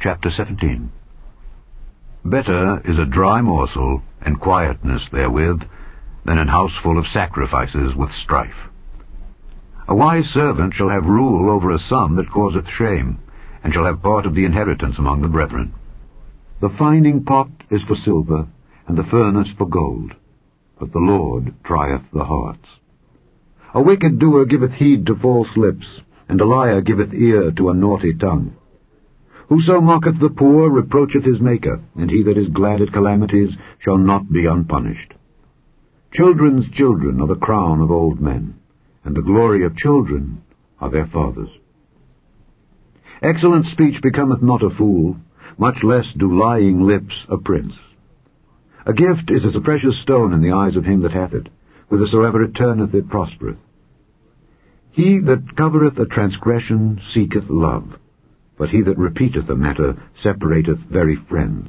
Chapter 17. Better is a dry morsel, and quietness therewith, than an house full of sacrifices with strife. A wise servant shall have rule over a son that causeth shame, and shall have part of the inheritance among the brethren. The fining pot is for silver, and the furnace for gold, but the Lord trieth the hearts. A wicked doer giveth heed to false lips, and a liar giveth ear to a naughty tongue. Whoso mocketh the poor reproacheth his Maker, and he that is glad at calamities shall not be unpunished. Children's children are the crown of old men, and the glory of children are their fathers. Excellent speech becometh not a fool, much less do lying lips a prince. A gift is as a precious stone in the eyes of him that hath it, whithersoever it turneth it prospereth. He that covereth a transgression seeketh love, but he that repeateth a matter separateth very friends.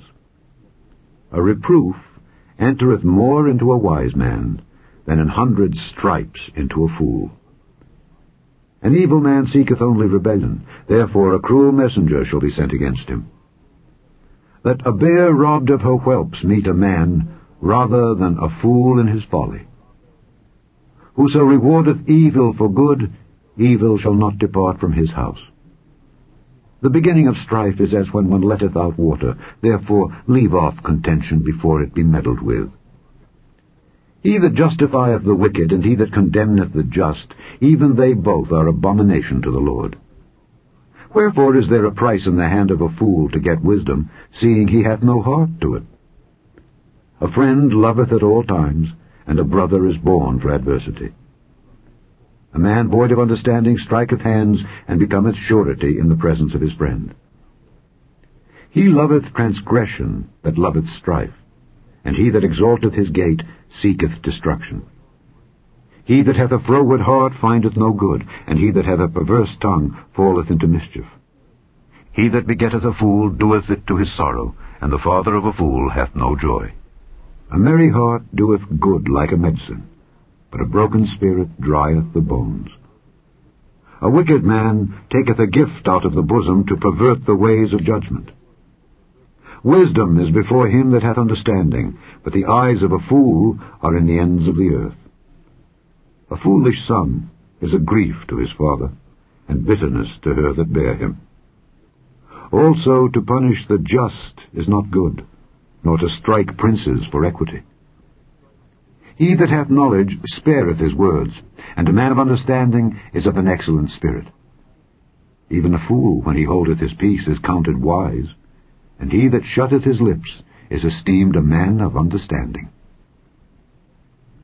A reproof entereth more into a wise man than 100 stripes into a fool. An evil man seeketh only rebellion, therefore a cruel messenger shall be sent against him. Let a bear robbed of her whelps meet a man, rather than a fool in his folly. Whoso rewardeth evil for good, evil shall not depart from his house. The beginning of strife is as when one letteth out water, therefore leave off contention before it be meddled with. He that justifieth the wicked, and he that condemneth the just, even they both are abomination to the Lord. Wherefore is there a price in the hand of a fool to get wisdom, seeing he hath no heart to it? A friend loveth at all times, and a brother is born for adversity. A man void of understanding striketh hands, and becometh surety in the presence of his friend. He loveth transgression that loveth strife, and he that exalteth his gate seeketh destruction. He that hath a froward heart findeth no good, and he that hath a perverse tongue falleth into mischief. He that begetteth a fool doeth it to his sorrow, and the father of a fool hath no joy. A merry heart doeth good like a medicine, but a broken spirit drieth the bones. A wicked man taketh a gift out of the bosom to pervert the ways of judgment. Wisdom is before him that hath understanding, but the eyes of a fool are in the ends of the earth. A foolish son is a grief to his father, and bitterness to her that bare him. Also to punish the just is not good, nor to strike princes for equity. He that hath knowledge spareth his words, and a man of understanding is of an excellent spirit. Even a fool, when he holdeth his peace, is counted wise, and he that shutteth his lips is esteemed a man of understanding.